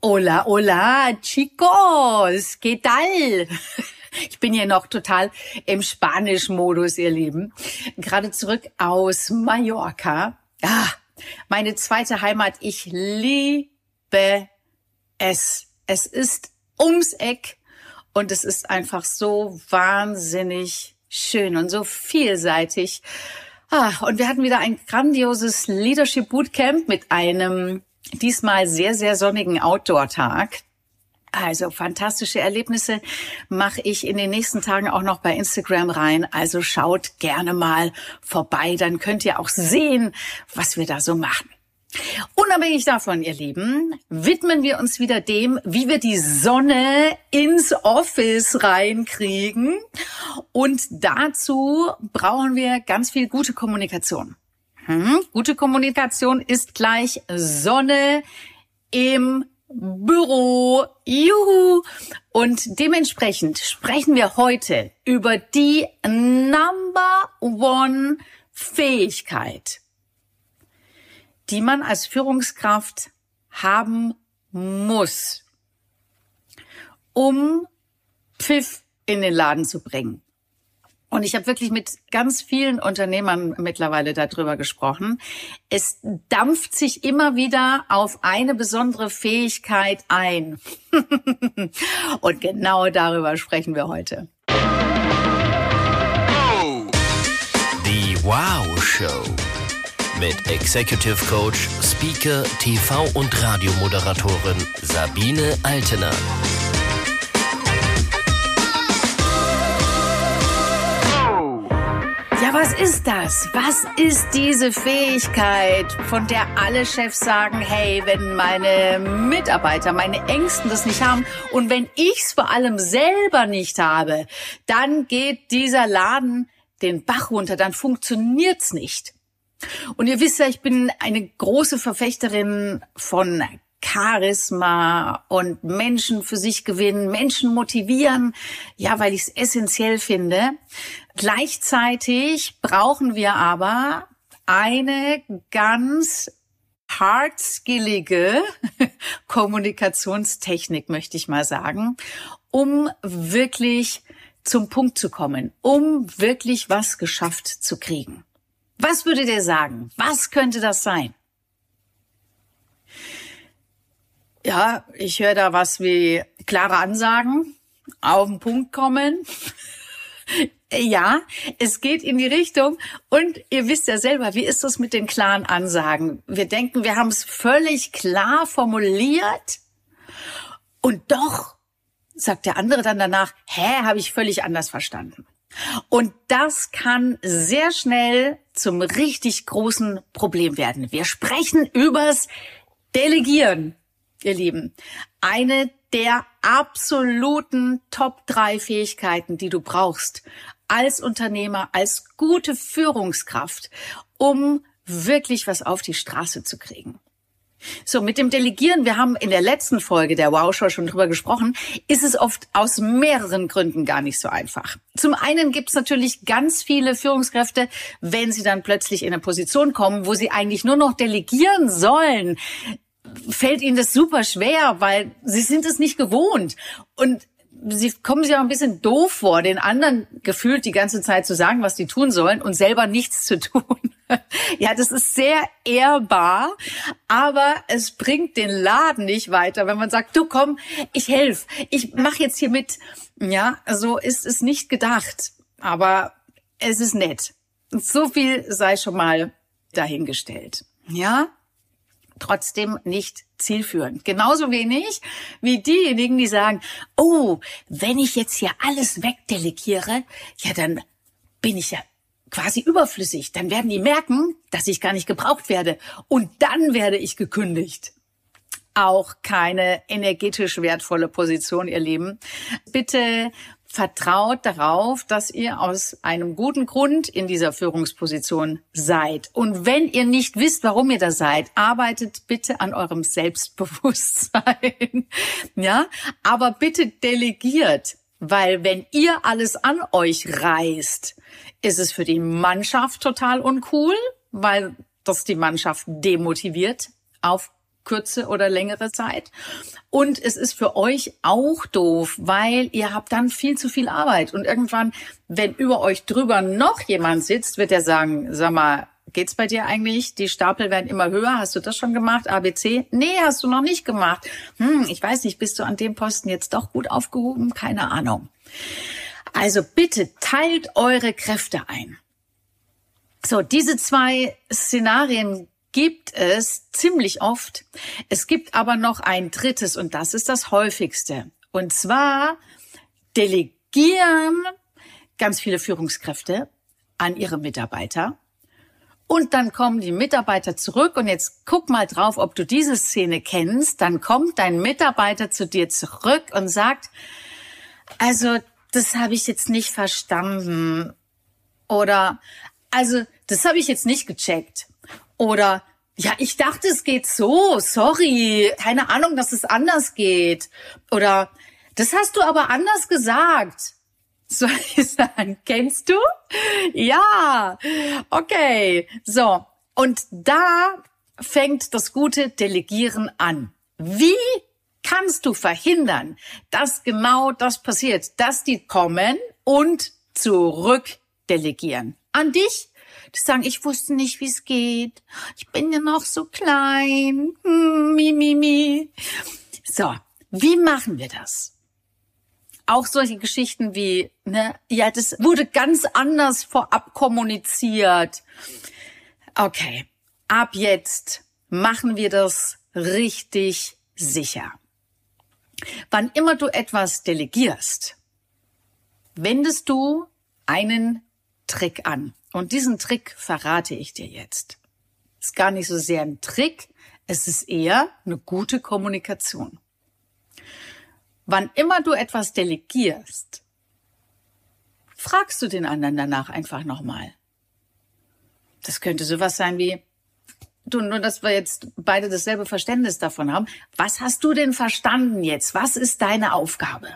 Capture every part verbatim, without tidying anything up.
Hola, hola, chicos, ¿qué tal? Ich bin hier noch total im Spanisch-Modus, ihr Lieben. Gerade zurück aus Mallorca. Ah, meine zweite Heimat. Ich liebe es. Es ist ums Eck und es ist einfach so wahnsinnig schön und so vielseitig. Ah, und wir hatten wieder ein grandioses Leadership Bootcamp mit einem diesmal sehr, sehr sonnigen Outdoor-Tag. Also fantastische Erlebnisse mache ich in den nächsten Tagen auch noch bei Instagram rein. Also schaut gerne mal vorbei, dann könnt ihr auch sehen, was wir da so machen. Unabhängig davon, ihr Lieben, widmen wir uns wieder dem, wie wir die Sonne ins Office reinkriegen. Und dazu brauchen wir ganz viel gute Kommunikation. Hm, gute Kommunikation ist gleich Sonne im Büro. Juhu! Und dementsprechend sprechen wir heute über die Number One Fähigkeit, die man als Führungskraft haben muss, um Pfiff in den Laden zu bringen. Und ich habe wirklich mit ganz vielen Unternehmern mittlerweile darüber gesprochen. Es dampft sich immer wieder auf eine besondere Fähigkeit ein. Und genau darüber sprechen wir heute. Die Wow Show mit Executive Coach, Speaker, T V- und Radiomoderatorin Sabine Altener. Ja, was ist das? Was ist diese Fähigkeit, von der alle Chefs sagen, hey, wenn meine Mitarbeiter, meine Ängsten das nicht haben und wenn ich's vor allem selber nicht habe, dann geht dieser Laden den Bach runter, dann funktioniert's nicht. Und ihr wisst ja, ich bin eine große Verfechterin von Charisma und Menschen für sich gewinnen, Menschen motivieren, ja, weil ich es essentiell finde. Gleichzeitig brauchen wir aber eine ganz hardskillige Kommunikationstechnik, möchte ich mal sagen, um wirklich zum Punkt zu kommen, um wirklich was geschafft zu kriegen. Was würdet ihr sagen? Was könnte das sein? Ja, ich höre da was wie klare Ansagen, auf den Punkt kommen. Ja, es geht in die Richtung. Und ihr wisst ja selber, wie ist das mit den klaren Ansagen? Wir denken, wir haben es völlig klar formuliert. Und doch sagt der andere dann danach, hä, habe ich völlig anders verstanden. Und das kann sehr schnell zum richtig großen Problem werden. Wir sprechen übers Delegieren, ihr Lieben. Eine der absoluten Top drei Fähigkeiten, die du brauchst als Unternehmer, als gute Führungskraft, um wirklich was auf die Straße zu kriegen. So, mit dem Delegieren, wir haben in der letzten Folge der Wow Show schon drüber gesprochen, ist es oft aus mehreren Gründen gar nicht so einfach. Zum einen gibt es natürlich ganz viele Führungskräfte, wenn sie dann plötzlich in eine Position kommen, wo sie eigentlich nur noch delegieren sollen, fällt ihnen das super schwer, weil sie sind es nicht gewohnt. Und sie kommen sich auch ein bisschen doof vor, den anderen gefühlt die ganze Zeit zu sagen, was die tun sollen und selber nichts zu tun. Ja, das ist sehr ehrbar, aber es bringt den Laden nicht weiter, wenn man sagt, du komm, ich helfe, ich mache jetzt hier mit. Ja, so ist es nicht gedacht, aber es ist nett. So viel sei schon mal dahingestellt. Ja, trotzdem nicht zielführend. Genauso wenig wie diejenigen, die sagen, oh, wenn ich jetzt hier alles wegdelegiere, ja, dann bin ich ja quasi überflüssig. Dann werden die merken, dass ich gar nicht gebraucht werde. Und dann werde ich gekündigt. Auch keine energetisch wertvolle Position, ihr Lieben. Bitte vertraut darauf, dass ihr aus einem guten Grund in dieser Führungsposition seid. Und wenn ihr nicht wisst, warum ihr da seid, arbeitet bitte an eurem Selbstbewusstsein. Ja, aber bitte delegiert, weil wenn ihr alles an euch reißt, ist es für die Mannschaft total uncool, weil das die Mannschaft demotiviert auf kürze oder längere Zeit. Und es ist für euch auch doof, weil ihr habt dann viel zu viel Arbeit. Und irgendwann, wenn über euch drüber noch jemand sitzt, wird er sagen, sag mal, geht's bei dir eigentlich? Die Stapel werden immer höher. Hast du das schon gemacht? A B C? Nee, hast du noch nicht gemacht. Hm, ich weiß nicht, bist du an dem Posten jetzt doch gut aufgehoben? Keine Ahnung. Also bitte teilt eure Kräfte ein. So, diese zwei Szenarien gibt es ziemlich oft. Es gibt aber noch ein drittes und das ist das häufigste. Und zwar delegieren ganz viele Führungskräfte an ihre Mitarbeiter. Und dann kommen die Mitarbeiter zurück und jetzt guck mal drauf, ob du diese Szene kennst. Dann kommt dein Mitarbeiter zu dir zurück und sagt, also das habe ich jetzt nicht verstanden. Oder also das habe ich jetzt nicht gecheckt. Oder, ja, ich dachte, es geht so, sorry, keine Ahnung, dass es anders geht. Oder, das hast du aber anders gesagt. Soll ich sagen, kennst du? Ja, okay. So, und da fängt das gute Delegieren an. Wie kannst du verhindern, dass genau das passiert, dass die kommen und zurückdelegieren? An dich? Die sagen, ich wusste nicht, wie es geht. Ich bin ja noch so klein. Hm, mi, mi, mi. So, wie machen wir das? Auch solche Geschichten wie, ne, ja, das wurde ganz anders vorab kommuniziert. Okay, ab jetzt machen wir das richtig sicher. Wann immer du etwas delegierst, wendest du einen Trick an. Und diesen Trick verrate ich dir jetzt. Ist gar nicht so sehr ein Trick, es ist eher eine gute Kommunikation. Wann immer du etwas delegierst, fragst du den anderen danach einfach nochmal. Das könnte sowas sein wie, du, nur dass wir jetzt beide dasselbe Verständnis davon haben. Was hast du denn verstanden jetzt? Was ist deine Aufgabe?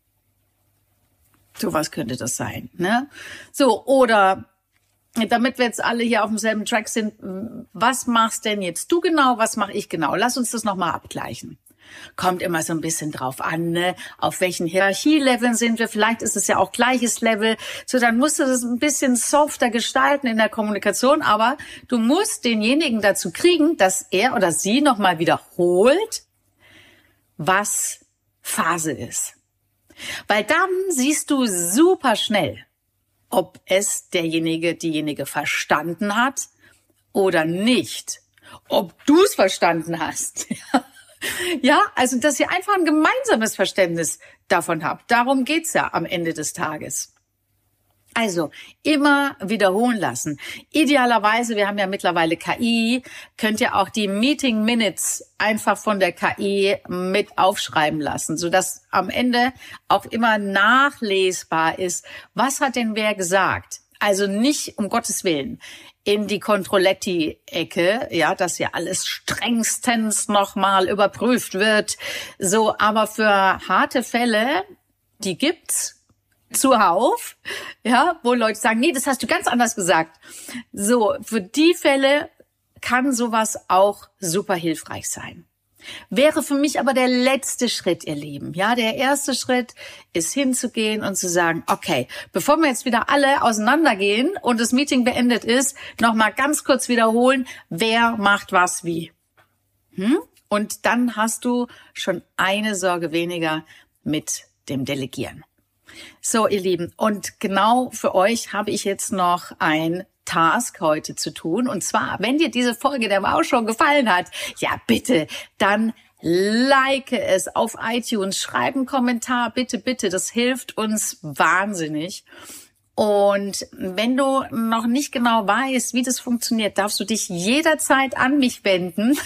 So was könnte das sein, ne? So, oder damit wir jetzt alle hier auf demselben Track sind, was machst denn jetzt du genau, was mache ich genau? Lass uns das nochmal abgleichen. Kommt immer so ein bisschen drauf an, ne? Auf welchen Hierarchieleveln sind wir. Vielleicht ist es ja auch gleiches Level. So, dann musst du das ein bisschen softer gestalten in der Kommunikation. Aber du musst denjenigen dazu kriegen, dass er oder sie nochmal wiederholt, was Phase ist. Weil dann siehst du super schnell, ob es derjenige, diejenige verstanden hat oder nicht. Ob du es verstanden hast. Ja, also dass ihr einfach ein gemeinsames Verständnis davon habt. Darum geht's ja am Ende des Tages. Also immer wiederholen lassen. Idealerweise, wir haben ja mittlerweile K I, könnt ihr auch die Meeting Minutes einfach von der K I mit aufschreiben lassen, sodass am Ende auch immer nachlesbar ist, was hat denn wer gesagt. Also nicht, um Gottes Willen, in die Controletti-Ecke, ja, dass ja alles strengstens nochmal überprüft wird. So, aber für harte Fälle, die gibt's zuhauf, ja, wo Leute sagen, nee, das hast du ganz anders gesagt. So, für die Fälle kann sowas auch super hilfreich sein. Wäre für mich aber der letzte Schritt, ihr Lieben. Ja, der erste Schritt ist hinzugehen und zu sagen, okay, bevor wir jetzt wieder alle auseinandergehen und das Meeting beendet ist, nochmal ganz kurz wiederholen, wer macht was wie. Hm? Und dann hast du schon eine Sorge weniger mit dem Delegieren. So, ihr Lieben, und genau für euch habe ich jetzt noch ein Task heute zu tun. Und zwar, wenn dir diese Folge der Wow Show gefallen hat, ja bitte, dann like es auf iTunes, schreib einen Kommentar, bitte, bitte, das hilft uns wahnsinnig. Und wenn du noch nicht genau weißt, wie das funktioniert, darfst du dich jederzeit an mich wenden.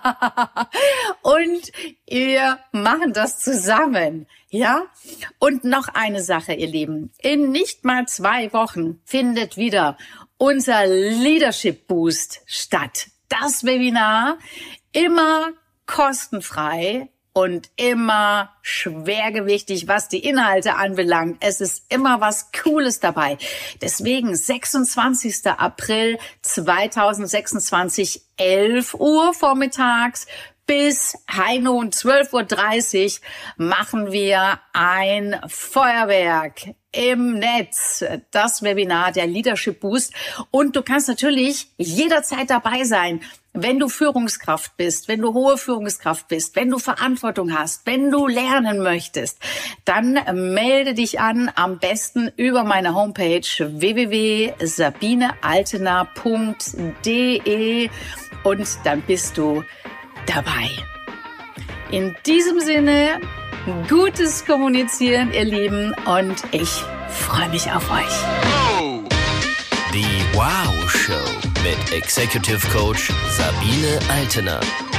Und wir machen das zusammen, ja? Und noch eine Sache, ihr Lieben. In nicht mal zwei Wochen findet wieder unser Leadership Boost statt. Das Webinar, immer kostenfrei und immer schwergewichtig, was die Inhalte anbelangt. Es ist immer was Cooles dabei. Deswegen sechsundzwanzigster April zweitausendsechsundzwanzig, elf Uhr vormittags, Bis Heino um zwölf Uhr dreißig machen wir ein Feuerwerk im Netz, das Webinar, der Leadership Boost. Und du kannst natürlich jederzeit dabei sein, wenn du Führungskraft bist, wenn du hohe Führungskraft bist, wenn du Verantwortung hast, wenn du lernen möchtest, dann melde dich an, am besten über meine Homepage w w w punkt sabine altena punkt d e und dann bist du dabei. In diesem Sinne, gutes Kommunizieren, ihr Lieben, und ich freue mich auf euch. Die Wow Show mit Executive Coach Sabine Altena.